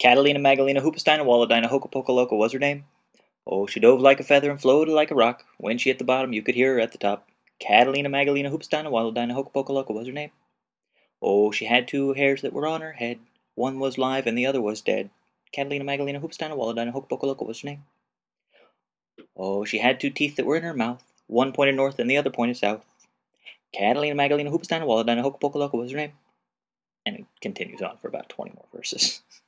Catalina, Magalina, Hoopestein, Walladina, Hokapokaloka was her name. Oh, she dove like a feather and floated like a rock. When she hit the bottom, you could hear her at the top. Catalina, Magalina, Hoopestein, Walladina, Hokapokaloka was her name. Oh, she had two hairs that were on her head. One was live and the other was dead. Catalina, Magalina, Hoopestein, Walladina, Hokapokaloka was her name. Oh, she had two teeth that were in her mouth. One pointed north and the other pointed south. Catalina, Magalina, Hoopestein, Walladina, Hokapokaloka was her name. And it continues on for about 20 more verses.